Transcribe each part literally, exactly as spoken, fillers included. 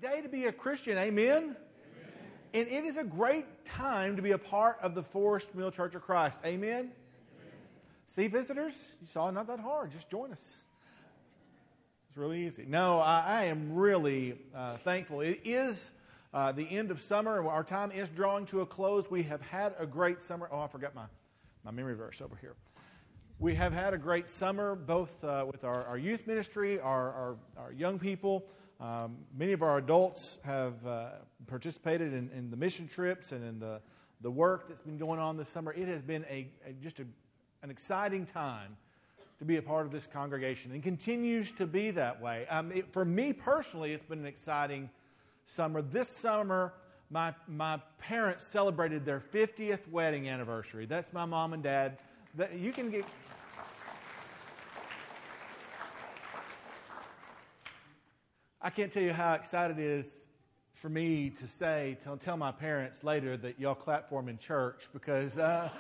day to be a Christian. Amen? Amen? And it is a great time to be a part of the Forest Mill Church of Christ. Amen? Amen? See, visitors, you saw it, not that hard. Just join us. It's really easy. No, I, I am really uh, thankful. It is uh, the end of summer, and our time is drawing to a close. We have had a great summer. Oh, I forgot my, my memory verse over here. We have had a great summer, both uh, with our, our youth ministry, our, our, our young people. Um, many of our adults have uh, participated in, in the mission trips and in the, the work that's been going on this summer. It has been a, a just a, an exciting time to be a part of this congregation, and continues to be that way. Um, it, for me personally, it's been an exciting summer. This summer, my my parents celebrated their fiftieth wedding anniversary. That's my mom and dad. That you can get. I can't tell you how excited it is for me to say, to tell my parents later that y'all clap for them in church, because uh,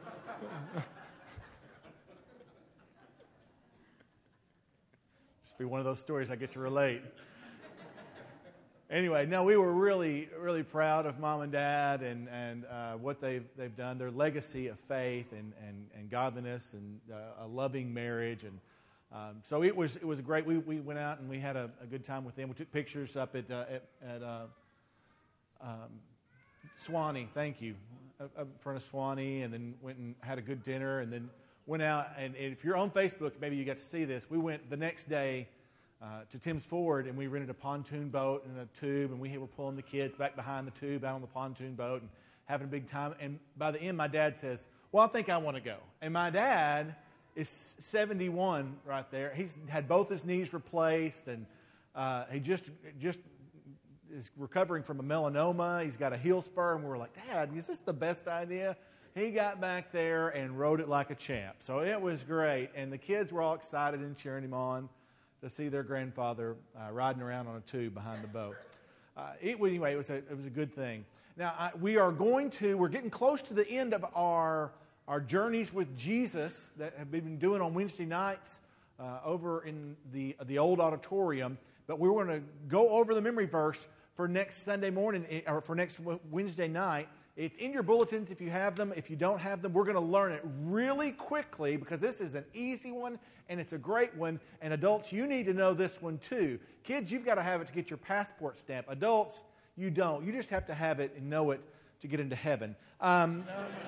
just be one of those stories I get to relate. Anyway, no, we were really, really proud of Mom and Dad and and uh, what they've they've done, their legacy of faith and and, and godliness and uh, a loving marriage. And um, so it was it was great. We we went out and we had a, a good time with them. We took pictures up at uh, at, at uh, um, Swanee. Thank you, up in front of Swanee, and then went and had a good dinner, and then went out. And if you're on Facebook, maybe you got to see this. We went the next day Uh, to Tim's Ford, and we rented a pontoon boat and a tube, and we were pulling the kids back behind the tube out on the pontoon boat and having a big time. And by the end, my dad says, well, I think I want to go. And my dad is seventy-one right there. He's had both his knees replaced, and uh, he just just is recovering from a melanoma. He's got a heel spur, and we were like, Dad, is this the best idea? He got back there and rode it like a champ. So it was great, and the kids were all excited and cheering him on to see their grandfather uh, riding around on a tube behind the boat. Uh, it, anyway, it was a it was a good thing. Now I, we are going to we're getting close to the end of our our journeys with Jesus that have been doing on Wednesday nights uh, over in the the old auditorium. But we're going to go over the memory verse for next Sunday morning or for next Wednesday night. It's in your bulletins if you have them. If you don't have them, we're going to learn it really quickly, because this is an easy one and it's a great one. And adults, you need to know this one too. Kids, you've got to have it to get your passport stamp. Adults, you don't. You just have to have it and know it to get into heaven. Um,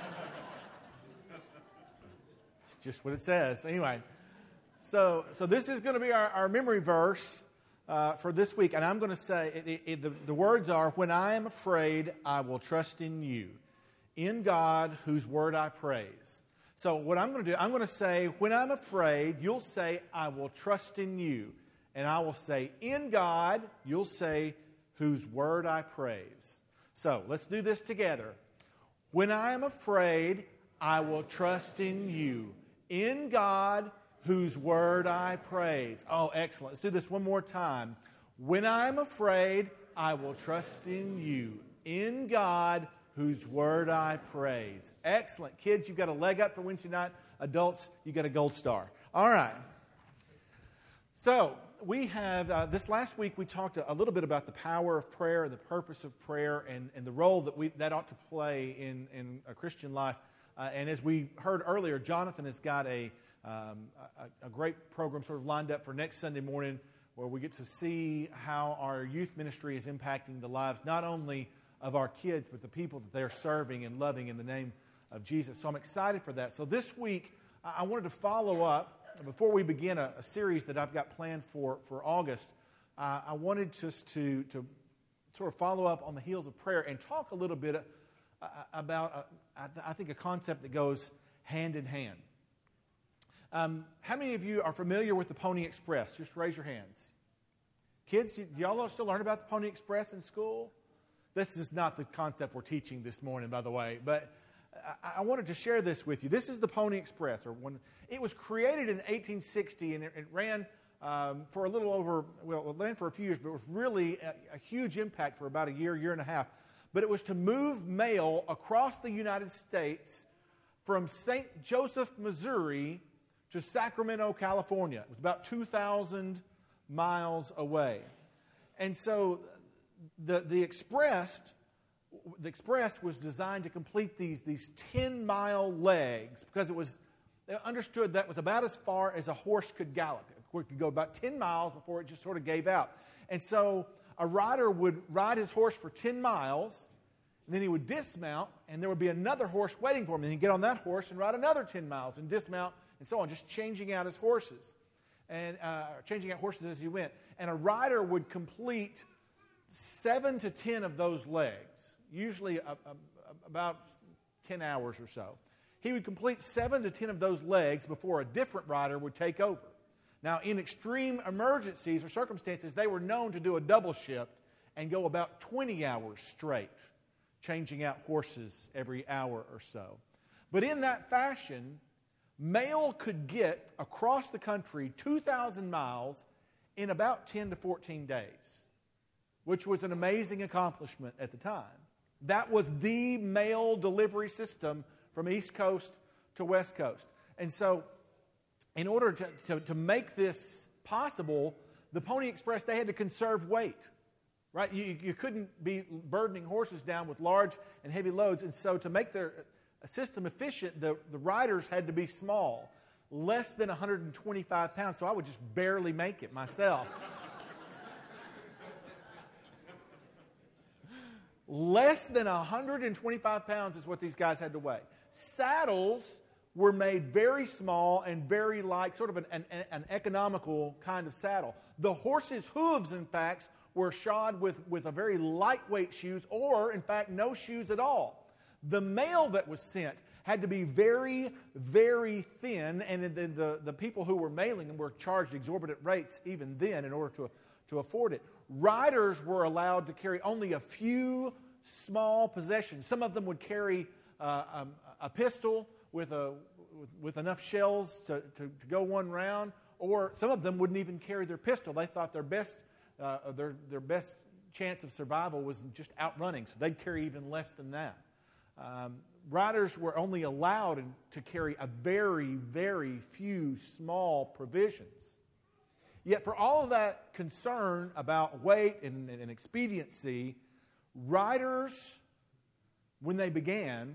it's just what it says. Anyway, so so this is going to be our, our memory verse Uh, for this week, and I'm going to say, it, it, the, the words are, when I am afraid, I will trust in you, in God, whose word I praise. So what I'm going to do, I'm going to say, when I'm afraid, you'll say, I will trust in you. And I will say, in God, you'll say, whose word I praise. So let's do this together. When I am afraid, I will trust in you, in God, whose word I praise. Oh, excellent. Let's do this one more time. When I'm afraid, I will trust in you, in God, whose word I praise. Excellent. Kids, you've got a leg up for Wednesday night. Adults, you got a gold star. All right. So, we have, uh, this last week we talked a, a little bit about the power of prayer and the purpose of prayer and, and the role that we that ought to play in, in a Christian life. Uh, and as we heard earlier, Jonathan has got a Um, a, a great program sort of lined up for next Sunday morning, where we get to see how our youth ministry is impacting the lives not only of our kids, but the people that they're serving and loving in the name of Jesus. So I'm excited for that. So this week, I wanted to follow up, before we begin a, a series that I've got planned for, for August, uh, I wanted just to, to sort of follow up on the heels of prayer and talk a little bit uh, about, uh, I think, a concept that goes hand in hand. Um, how many of you are familiar with the Pony Express? Just raise your hands. Kids, do y'all still learn about the Pony Express in school? This is not the concept we're teaching this morning, by the way, but I, I wanted to share this with you. This is the Pony Express. Or when, it was created in eighteen sixty, and it, it ran um, for a little over, well, it ran for a few years, but it was really a, a huge impact for about a year, year and a half. But it was to move mail across the United States from Saint Joseph, Missouri, to Sacramento, California. It was about two thousand miles away. And so the, the Express, the Express was designed to complete these, these ten-mile legs because it was, they understood that was about as far as a horse could gallop. It could go about ten miles before it just sort of gave out. And so a rider would ride his horse for ten miles, and then he would dismount, and there would be another horse waiting for him. And he'd get on that horse and ride another ten miles and dismount and so on, just changing out his horses and uh, changing out horses as he went. And a rider would complete seven to ten of those legs, usually a, a, about ten hours or so. He would complete seven to ten of those legs before a different rider would take over. Now, in extreme emergencies or circumstances, they were known to do a double shift and go about twenty hours straight, changing out horses every hour or so. But in that fashion, mail could get across the country two thousand miles in about ten to fourteen days, which was an amazing accomplishment at the time. That was the mail delivery system from East Coast to West Coast. And so, in order to, to, to make this possible, the Pony Express, they had to conserve weight. Right? You, you couldn't be burdening horses down with large and heavy loads. And so to make their system efficient, the, the riders had to be small, less than one hundred twenty-five pounds. So I would just barely make it myself. Less than one hundred twenty-five pounds is what these guys had to weigh. Saddles were made very small and very light, sort of an, an, an economical kind of saddle. The horse's hooves, in fact, were shod with, with a very lightweight shoes, or, in fact, no shoes at all. The mail that was sent had to be very, very thin, and the, the, the people who were mailing them were charged exorbitant rates even then in order to, to afford it. Riders were allowed to carry only a few small possessions. Some of them would carry uh, um, a pistol with, a, with, with enough shells to, to, to go one round, or some of them wouldn't even carry their pistol. They thought their best Uh, their, their best chance of survival was just outrunning, so they'd carry even less than that. Um, riders were only allowed in, to carry a very, very few small provisions. Yet for all of that concern about weight and, and, and expediency, riders, when they began,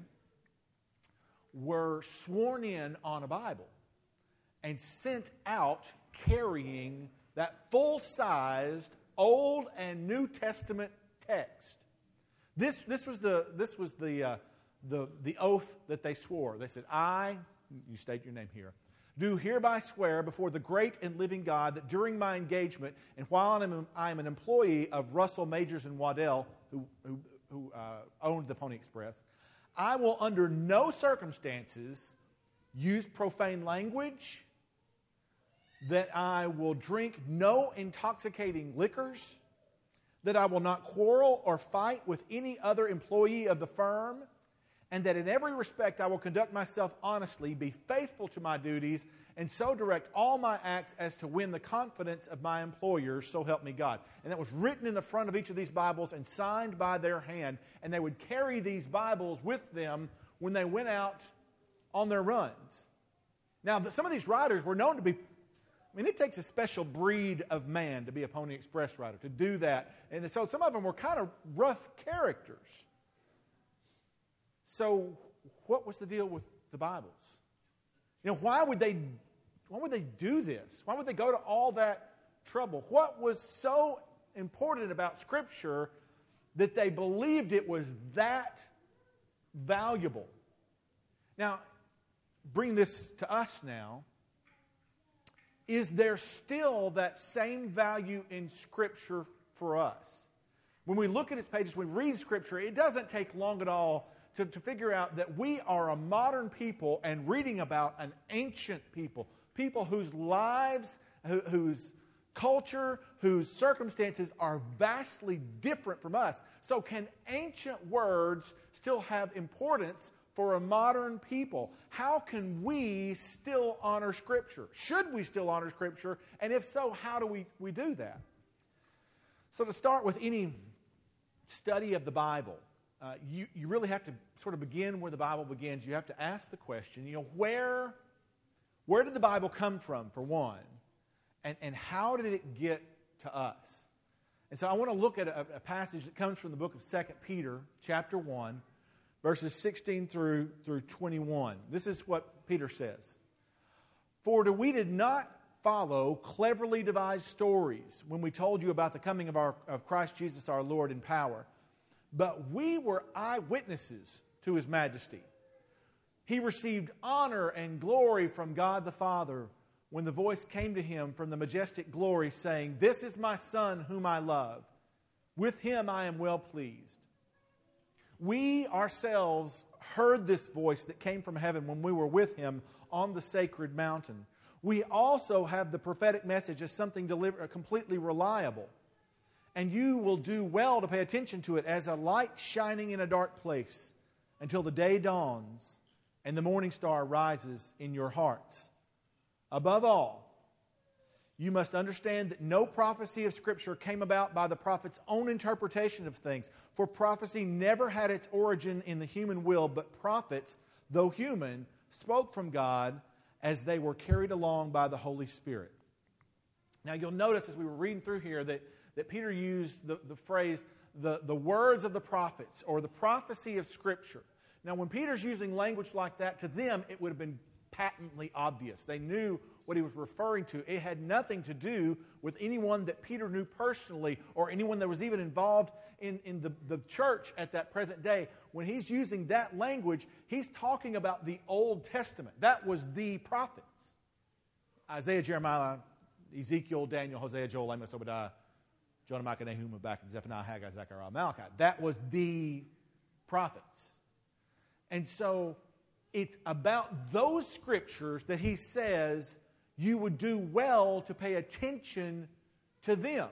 were sworn in on a Bible and sent out carrying that full-sized Old and New Testament text. This, this was the this was the uh, the the oath that they swore. They said, "I," you state your name here, "do hereby swear before the great and living God that during my engagement and while I'm, I'm an employee of Russell, Majors, and Waddell, who who, who uh, owned the Pony Express, I will under no circumstances use profane language, that I will drink no intoxicating liquors, that I will not quarrel or fight with any other employee of the firm, and that in every respect I will conduct myself honestly, be faithful to my duties, and so direct all my acts as to win the confidence of my employers, so help me God." And that was written in the front of each of these Bibles and signed by their hand, and they would carry these Bibles with them when they went out on their runs. Now, some of these riders were known to be, I mean, it takes a special breed of man to be a Pony Express rider, to do that. And so some of them were kind of rough characters. So what was the deal with the Bibles? You know, why would they, why would they do this? Why would they go to all that trouble? What was so important about Scripture that they believed it was that valuable? Now, bring this to us now. Is there still that same value in Scripture for us? When we look at its pages, when we read Scripture, it doesn't take long at all to, to figure out that we are a modern people and reading about an ancient people, people whose lives, who, whose culture, whose circumstances are vastly different from us. So can ancient words still have importance for a modern people? How can we still honor Scripture? Should we still honor Scripture? And if so, how do we, we do that? So to start with any study of the Bible, uh, you, you really have to sort of begin where the Bible begins. You have to ask the question, you know, where, where did the Bible come from, for one? And, and how did it get to us? And so I want to look at a, a passage that comes from the book of Second Peter, chapter one, verses sixteen through, through twenty-one. This is what Peter says. For we did not follow cleverly devised stories when we told you about the coming of, our, of Christ Jesus our Lord in power, but we were eyewitnesses to His majesty. He received honor and glory from God the Father when the voice came to Him from the majestic glory, saying, "This is my Son whom I love. With Him I am well pleased." We ourselves heard this voice that came from heaven when we were with Him on the sacred mountain. We also have the prophetic message as something deliver, completely reliable. And you will do well to pay attention to it as a light shining in a dark place until the day dawns and the morning star rises in your hearts. Above all, you must understand that no prophecy of Scripture came about by the prophet's own interpretation of things. For prophecy never had its origin in the human will, but prophets, though human, spoke from God as they were carried along by the Holy Spirit. Now you'll notice as we were reading through here that, that Peter used the, the phrase, the, the words of the prophets, or the prophecy of Scripture. Now when Peter's using language like that, to them it would have been patently obvious. They knew what he was referring to. It had nothing to do with anyone that Peter knew personally or anyone that was even involved in, in the, the church at that present day. When he's using that language, he's talking about the Old Testament. That was the prophets. Isaiah, Jeremiah, Ezekiel, Daniel, Hosea, Joel, Amos, Obadiah, Jonah, Micah, Nahum, Habakkuk, Zephaniah, Haggai, Zechariah, Malachi. That was the prophets. And so it's about those scriptures that he says you would do well to pay attention to them.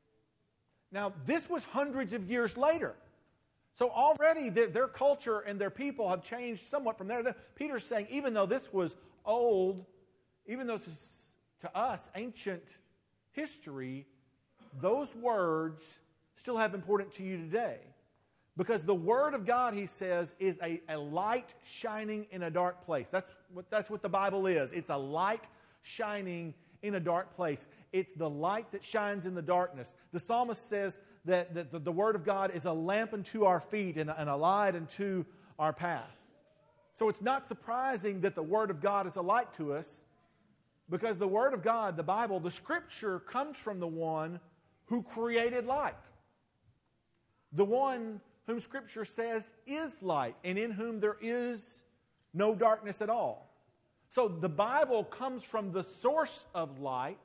Now, this was hundreds of years later. So already their, their culture and their people have changed somewhat from there. Peter's saying, even though this was old, even though this is to us ancient history, those words still have importance to you today. Because the Word of God, he says, is a, a light shining in a dark place. That's what, that's what the Bible is. It's a light shining in a dark place. It's the light that shines in the darkness. The psalmist says that, that the, the Word of God is a lamp unto our feet and a, and a light unto our path. So it's not surprising that the Word of God is a light to us, because the Word of God, the Bible, the Scripture, comes from the one who created light. The one whom Scripture says is light, and in whom there is no darkness at all. So the Bible comes from the source of light.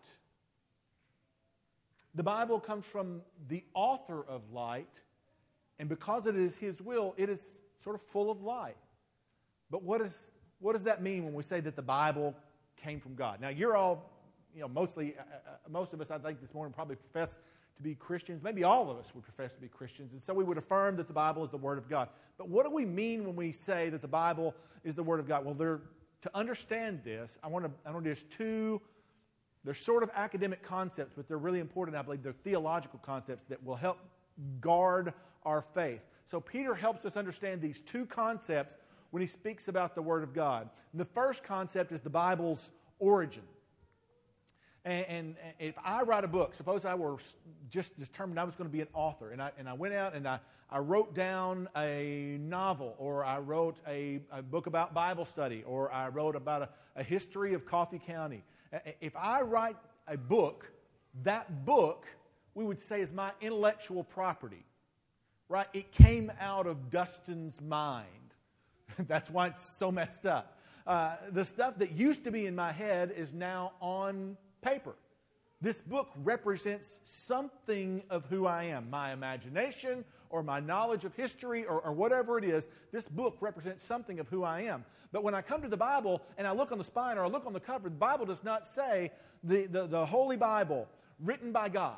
The Bible comes from the author of light, and because it is His will, it is sort of full of light. But what is what does that mean when we say that the Bible came from God? Now you're all, you know, mostly, uh, most of us, I think, this morning probably profess to be Christians. Maybe all of us would profess to be Christians. And so we would affirm that the Bible is the Word of God. But what do we mean when we say that the Bible is the Word of God? Well, there, to understand this, I want to, I want to just two, they're sort of academic concepts, but they're really important. I believe they're theological concepts that will help guard our faith. So Peter helps us understand these two concepts when he speaks about the Word of God. And the first concept is the Bible's origin. And, and if I write a book, suppose I were just determined I was going to be an author, and I and I went out and I, I wrote down a novel, or I wrote a, a book about Bible study, or I wrote about a, a history of Coffee County. If I write a book, that book, we would say, is my intellectual property, right? It came out of Dustin's mind. That's why it's so messed up. Uh, the stuff that used to be in my head is now on paper. This book represents something of who I am. My imagination or my knowledge of history or, or whatever it is, this book represents something of who I am. But when I come to the Bible and I look on the spine or I look on the cover, the Bible does not say the, the, the Holy Bible written by God.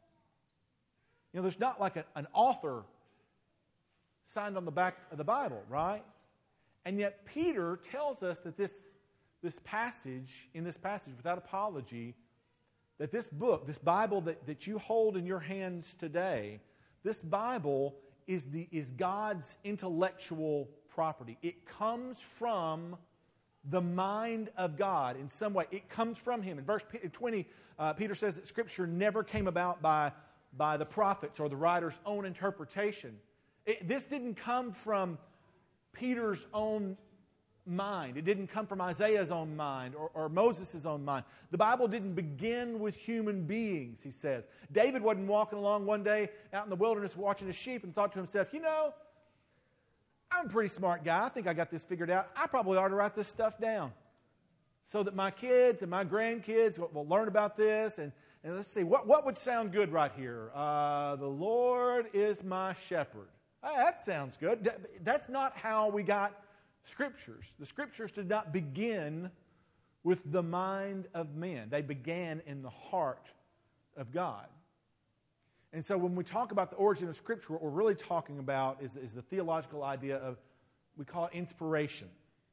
You know, there's not like a, an author signed on the back of the Bible, right? And yet Peter tells us that this This passage, in this passage, without apology, that this book, this Bible that, that you hold in your hands today, this Bible is, the, is God's intellectual property. It comes from the mind of God in some way. It comes from Him. In verse twenty, uh, Peter says that Scripture never came about by by the prophets or the writer's own interpretation. It, this didn't come from Peter's own mind. It didn't come from Isaiah's own mind or, or Moses' own mind. The Bible didn't begin with human beings, he says. David wasn't walking along one day out in the wilderness watching his sheep and thought to himself, you know, I'm a pretty smart guy. I think I got this figured out. I probably ought to write this stuff down so that my kids and my grandkids will, will learn about this. And, and let's see, what, what would sound good right here? Uh, the Lord is my shepherd. Hey, that sounds good. That's not how we got Scriptures. The Scriptures did not begin with the mind of men. They began in the heart of God. And so when we talk about the origin of Scripture, what we're really talking about is, is the theological idea of, we call it inspiration.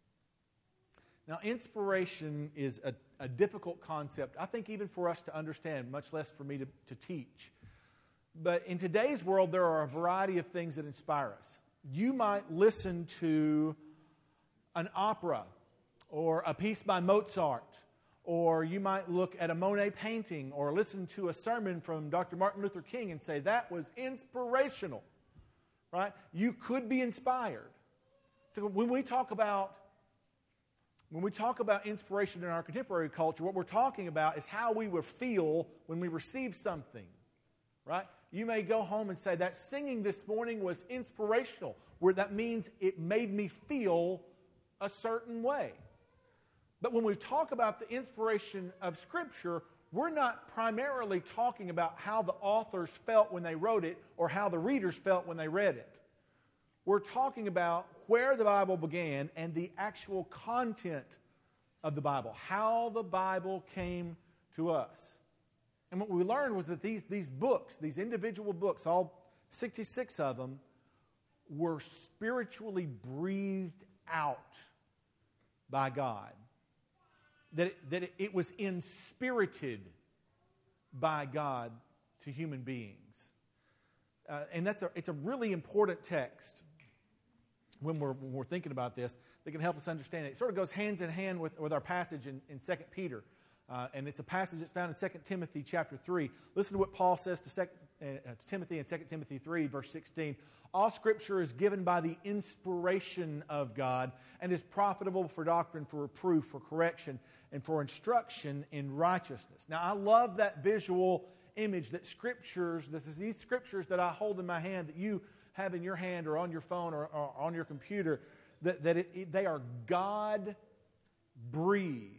Now, inspiration is a, a difficult concept, I think, even for us to understand, much less for me to, to teach. But in today's world, there are a variety of things that inspire us. You might listen to an opera or a piece by Mozart, or you might look at a Monet painting or listen to a sermon from Doctor Martin Luther King and say, that was inspirational, right? You could be inspired. So when we talk about when we talk about inspiration in our contemporary culture, what we're talking about is how we would feel when we receive something, right? You may go home and say, that singing this morning was inspirational, where that means it made me feel a certain way. But when we talk about the inspiration of Scripture, we're not primarily talking about how the authors felt when they wrote it or how the readers felt when they read it. We're talking about where the Bible began and the actual content of the Bible, how the Bible came to us. And what we learned was that these, these books, these individual books, all sixty-six of them, were spiritually breathed out by God. That it, that it was inspirited by God to human beings. Uh, and that's a, it's a really important text when we're, when we're thinking about this that can help us understand it. It sort of goes hands in hand with, with our passage in, in Second Peter. Uh, and it's a passage that's found in Second Timothy chapter three. Listen to what Paul says to, Second, uh, to Timothy in Second Timothy three, verse sixteen. All Scripture is given by the inspiration of God and is profitable for doctrine, for reproof, for correction, and for instruction in righteousness. Now, I love that visual image that Scriptures, that these Scriptures that I hold in my hand, that you have in your hand or on your phone or, or on your computer, that, that it, it, they are God-breathed.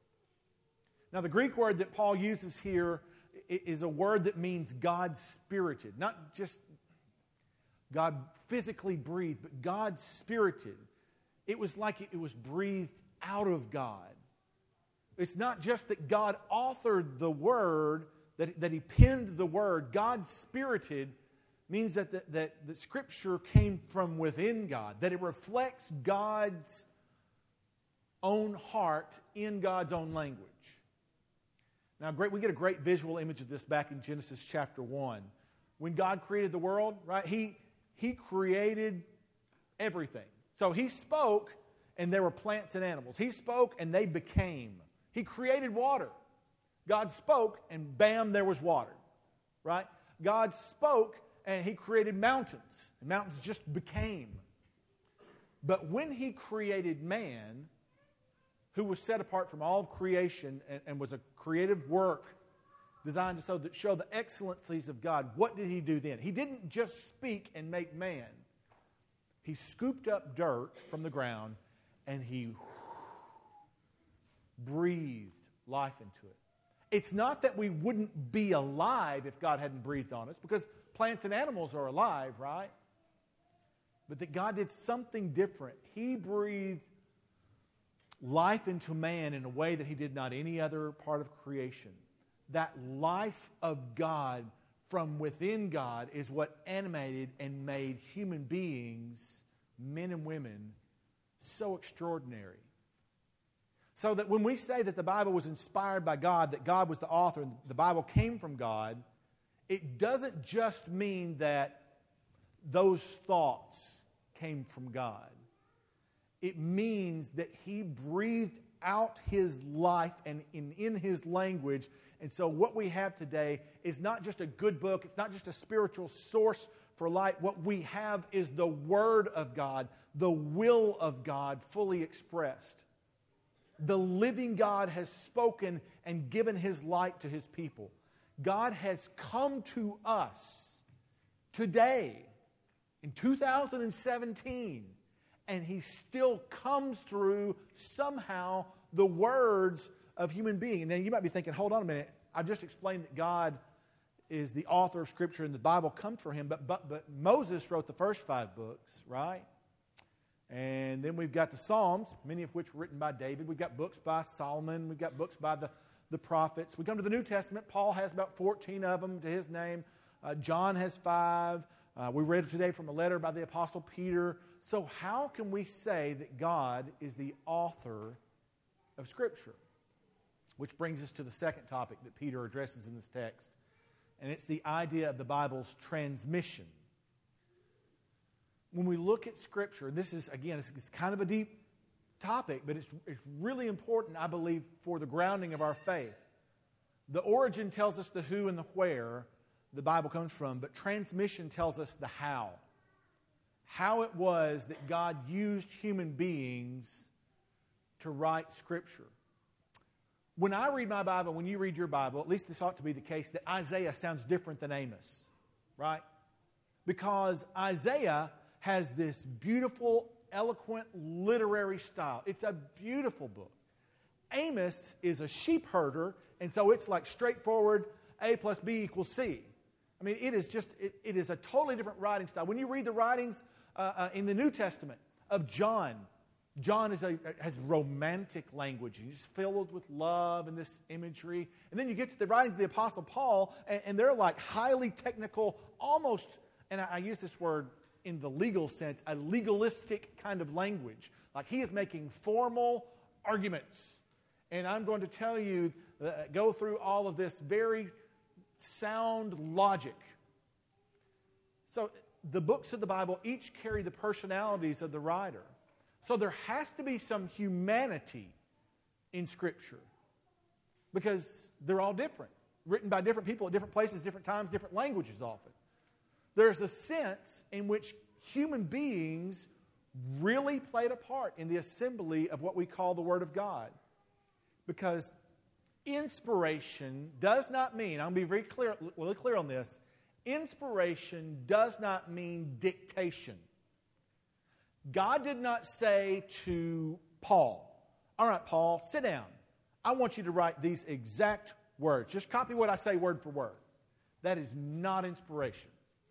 Now, the Greek word that Paul uses here is a word that means God-spirited. Not just God physically breathed, but God-spirited. It was like it was breathed out of God. It's not just that God authored the Word, that, that He penned the Word. God-spirited means that the, that the Scripture came from within God, that it reflects God's own heart in God's own language. Now, great, we get a great visual image of this back in Genesis chapter one. When God created the world, right, He, he created everything. So He spoke, and there were plants and animals. He spoke, and they became. He created water. God spoke, and bam, there was water, right? God spoke, and He created mountains, and mountains just became. But when He created man, who was set apart from all of creation and, and was a creative work designed to show the, show the excellencies of God, what did He do then? He didn't just speak and make man. He scooped up dirt from the ground and He breathed life into it. It's not that we wouldn't be alive if God hadn't breathed on us, because plants and animals are alive, right? But that God did something different. He breathed life into man in a way that He did not any other part of creation. That life of God from within God is what animated and made human beings, men and women, so extraordinary. So that when we say that the Bible was inspired by God, that God was the author, and the Bible came from God, it doesn't just mean that those thoughts came from God. It means that He breathed throughout his life and in, in his language. And so what we have today is not just a good book. It's not just a spiritual source for light. What we have is the Word of God, the will of God fully expressed. The living God has spoken and given His light to His people. God has come to us today in two thousand seventeen, and He still comes through somehow the words of human beings. Now you might be thinking, hold on a minute, I've just explained that God is the author of Scripture and the Bible comes from Him, but, but, but Moses wrote the first five books, right? And then we've got the Psalms, many of which were written by David. We've got books by Solomon. We've got books by the, the prophets. We come to the New Testament. Paul has about fourteen of them to his name. Uh, John has five. Uh, we read today from a letter by the Apostle Peter. So how can we say that God is the author of Scripture? Which brings us to the second topic that Peter addresses in this text. And it's the idea of the Bible's transmission. When we look at Scripture, this is, again, it's, it's kind of a deep topic, but it's, it's really important, I believe, for the grounding of our faith. The origin tells us the who and the where the Bible comes from, but transmission tells us the how. How it was that God used human beings to write Scripture. When I read my Bible, when you read your Bible, at least this ought to be the case, that Isaiah sounds different than Amos, right? Because Isaiah has this beautiful, eloquent, literary style. It's a beautiful book. Amos is a sheep herder, and so it's like straightforward, A plus B equals C. I mean, it is just, it, it is a totally different writing style. When you read the writings uh, uh, in the New Testament of John, John is a, has romantic language. He's filled with love and this imagery. And then you get to the writings of the Apostle Paul, and, and they're like highly technical, almost, and I, I use this word in the legal sense, a legalistic kind of language. Like he is making formal arguments. And I'm going to tell you, uh, go through all of this very sound logic. So the books of the Bible each carry the personalities of the writer. So there has to be some humanity in Scripture because they're all different, written by different people at different places, different times, different languages often. There's the sense in which human beings really played a part in the assembly of what we call the Word of God. Because inspiration does not mean, I'm going to be very clear, really clear on this, inspiration does not mean dictation. God did not say to Paul, all right, Paul, sit down. I want you to write these exact words. Just copy what I say word for word. That is not inspiration.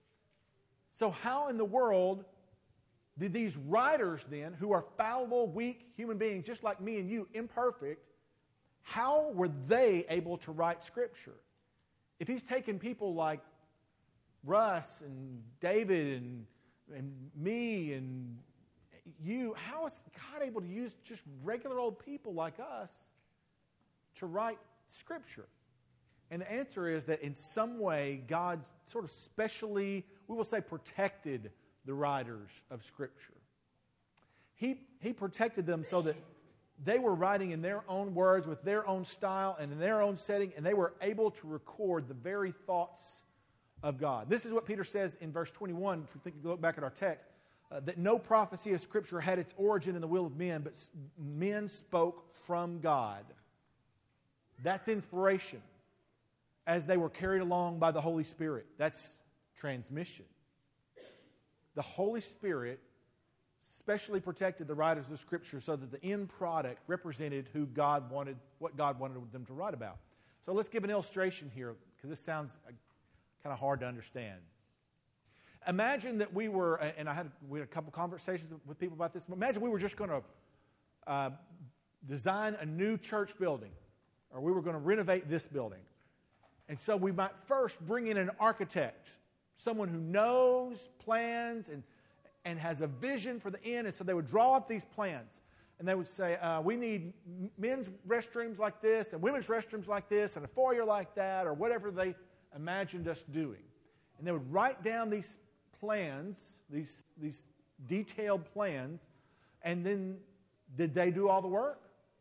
So how in the world did these writers then, who are fallible, weak human beings, just like me and you, imperfect, how were they able to write Scripture? If he's taken people like Russ and David and, and me and you, how is God able to use just regular old people like us to write Scripture? And the answer is that in some way, God sort of specially, we will say, protected the writers of Scripture. He, he protected them so that they were writing in their own words, with their own style and in their own setting, and they were able to record the very thoughts of God. This is what Peter says in verse twenty-one, if we think, look back at our text, uh, that no prophecy of Scripture had its origin in the will of men, but men spoke from God. That's inspiration, as they were carried along by the Holy Spirit. That's transmission. The Holy Spirit specially protected the writers of Scripture so that the end product represented who God wanted, what God wanted them to write about. So let's give an illustration here, because this sounds kind of hard to understand. Imagine that we were, and I had, we had a couple conversations with people about this, imagine we were just going to uh, design a new church building, or we were going to renovate this building. And so we might first bring in an architect, someone who knows plans and, and has a vision for the end. And so they would draw up these plans. And they would say, uh, we need men's restrooms like this and women's restrooms like this and a foyer like that, or whatever they imagined us doing. And they would write down these plans, these, these detailed plans, and then did they do all the work?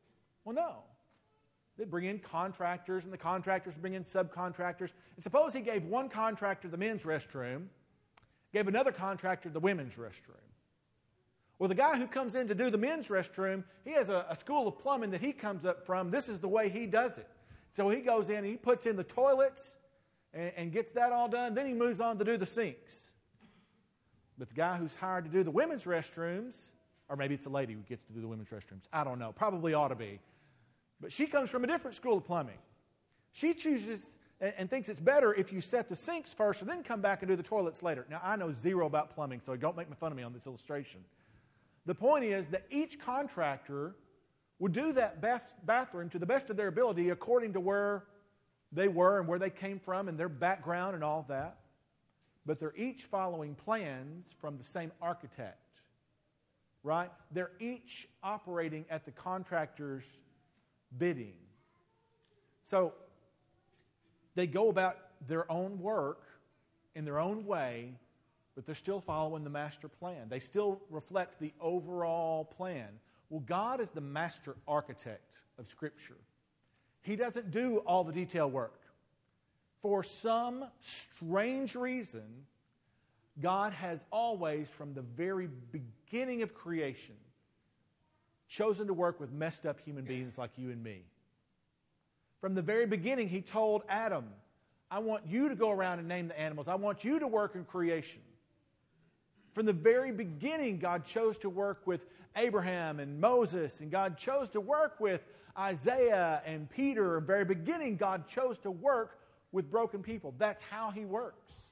Well, no. They bring in contractors, and the contractors bring in subcontractors. And suppose he gave one contractor the men's restroom, gave another contractor the women's restroom. Well, the guy who comes in to do the men's restroom, he has a, a school of plumbing that he comes up from. This is the way he does it. So he goes in and he puts in the toilets and, and gets that all done. Then he moves on to do the sinks. But the guy who's hired to do the women's restrooms, or maybe it's a lady who gets to do the women's restrooms. I don't know. Probably ought to be. But she comes from a different school of plumbing. She chooses and, and thinks it's better if you set the sinks first and then come back and do the toilets later. Now, I know zero about plumbing, so don't make fun of me on this illustration. The point is that each contractor would do that bath, bathroom to the best of their ability according to where they were and where they came from and their background and all that. But they're each following plans from the same architect. Right? They're each operating at the contractor's bidding. So they go about their own work in their own way, but they're still following the master plan. They still reflect the overall plan. Well, God is the master architect of Scripture. He doesn't do all the detail work. For some strange reason, God has always, from the very beginning of creation, chosen to work with messed up human beings like you and me. From the very beginning, He told Adam, I want you to go around and name the animals. I want you to work in creation. From the very beginning, God chose to work with Abraham and Moses, and God chose to work with Isaiah and Peter. From the very beginning, God chose to work with broken people. That's how He works.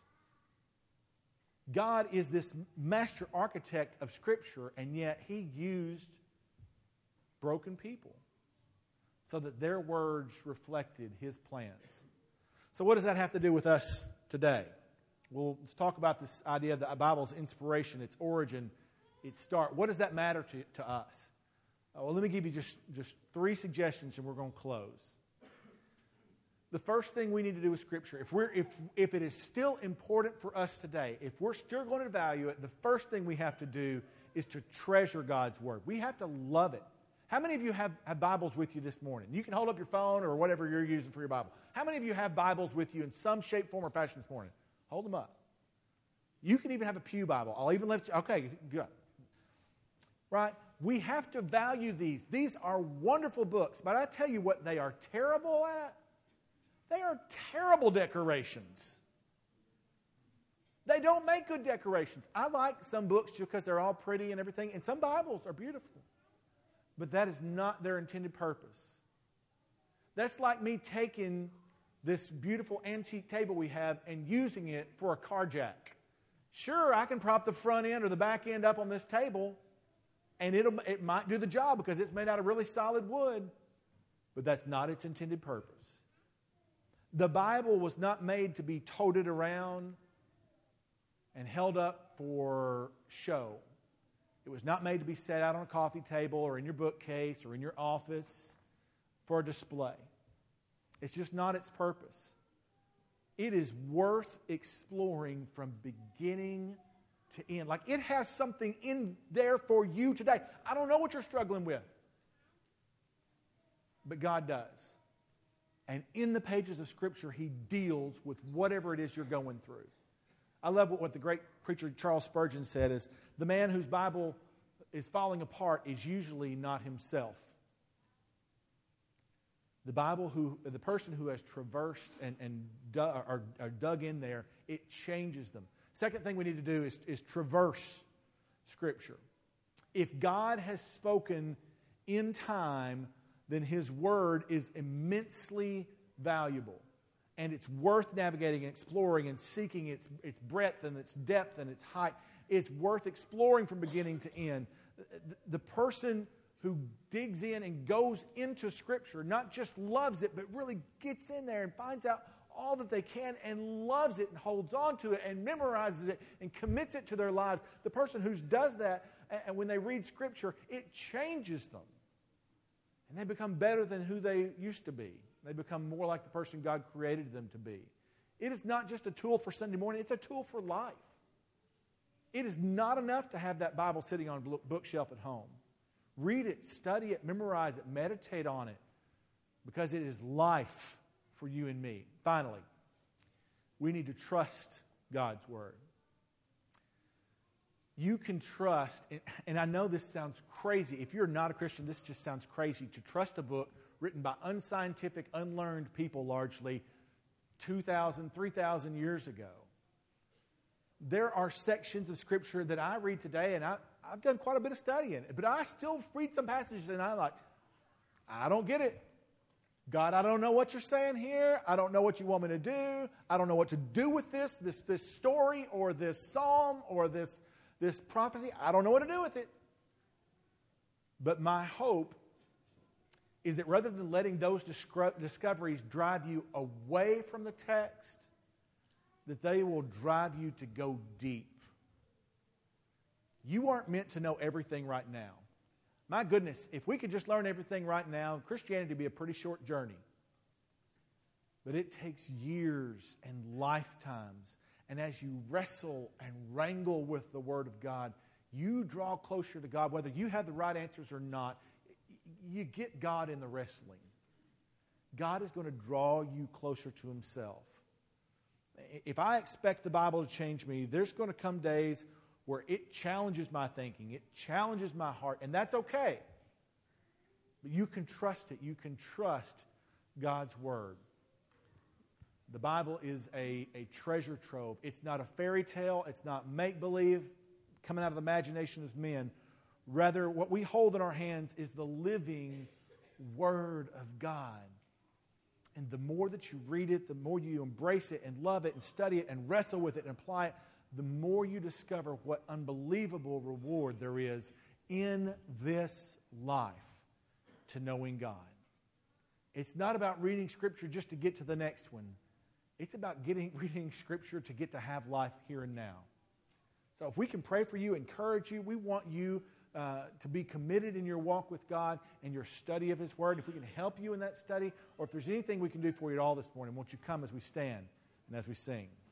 God is this master architect of Scripture, and yet He used broken people so that their words reflected His plans. So what does that have to do with us today? Well, let's talk about this idea of the Bible's inspiration, its origin, its start. What does that matter to, to us? Uh, well, let me give you just, just three suggestions and we're going to close. The first thing we need to do with Scripture, if, we're, if, if it is still important for us today, if we're still going to value it, the first thing we have to do is to treasure God's Word. We have to love it. How many of you have, have Bibles with you this morning? You can hold up your phone or whatever you're using for your Bible. How many of you have Bibles with you in some shape, form, or fashion this morning? Hold them up. You can even have a pew Bible. I'll even lift you. Okay, good. Right? We have to value these. These are wonderful books, but I tell you what they are terrible at. They are terrible decorations. They don't make good decorations. I like some books just because they're all pretty and everything, and some Bibles are beautiful. But that is not their intended purpose. That's like me taking this beautiful antique table we have and using it for a car jack. Sure, I can prop the front end or the back end up on this table, and it'll, it might do the job because it's made out of really solid wood, but that's not its intended purpose. The Bible was not made to be toted around and held up for show. It was not made to be set out on a coffee table or in your bookcase or in your office for a display. It's just not its purpose. It is worth exploring from beginning to end. Like it has something in there for you today. I don't know what you're struggling with, but God does. And in the pages of Scripture, He deals with whatever it is you're going through. I love what, what the great preacher Charles Spurgeon said is, the man whose Bible is falling apart is usually not himself. The Bible, who the person who has traversed and, and dug, or, or dug in there, it changes them. Second thing we need to do is, is traverse Scripture. If God has spoken in time, then His Word is immensely valuable. And it's worth navigating and exploring and seeking its, its breadth and its depth and its height. It's worth exploring from beginning to end. The, the person who digs in and goes into Scripture, not just loves it, but really gets in there and finds out all that they can and loves it and holds on to it and memorizes it and commits it to their lives. The person who does that, and when they read Scripture, it changes them. And they become better than who they used to be. They become more like the person God created them to be. It is not just a tool for Sunday morning, it's a tool for life. It is not enough to have that Bible sitting on a bookshelf at home. Read it, study it, memorize it, meditate on it, because it is life for you and me. Finally, we need to trust God's Word. You can trust, and I know this sounds crazy. If you're not a Christian, this just sounds crazy, to trust a book written by unscientific, unlearned people largely two thousand, three thousand years ago. There are sections of Scripture that I read today, and I, I've done quite a bit of studying, but I still read some passages and I'm like, I don't get it. God, I don't know what you're saying here. I don't know what you want me to do. I don't know what to do with this, this, this story or this psalm or this, this prophecy. I don't know what to do with it. But my hope is that rather than letting those discro- discoveries drive you away from the text, that they will drive you to go deep. You aren't meant to know everything right now. My goodness, if we could just learn everything right now, Christianity would be a pretty short journey. But it takes years and lifetimes. And as you wrestle and wrangle with the Word of God, you draw closer to God. Whether you have the right answers or not, you get God in the wrestling. God is going to draw you closer to Himself. If I expect the Bible to change me, there's going to come days where it challenges my thinking, it challenges my heart, and that's okay. But you can trust it. You can trust God's Word. The Bible is a, a treasure trove. It's not a fairy tale. It's not make-believe coming out of the imagination of men. Rather, what we hold in our hands is the living Word of God. And the more that you read it, the more you embrace it and love it and study it and wrestle with it and apply it, the more you discover what unbelievable reward there is in this life to knowing God. It's not about reading Scripture just to get to the next one. It's about getting reading Scripture to get to have life here and now. So if we can pray for you, encourage you, we want you uh, to be committed in your walk with God and your study of His Word. If we can help you in that study, or if there's anything we can do for you at all this morning, won't you come as we stand and as we sing.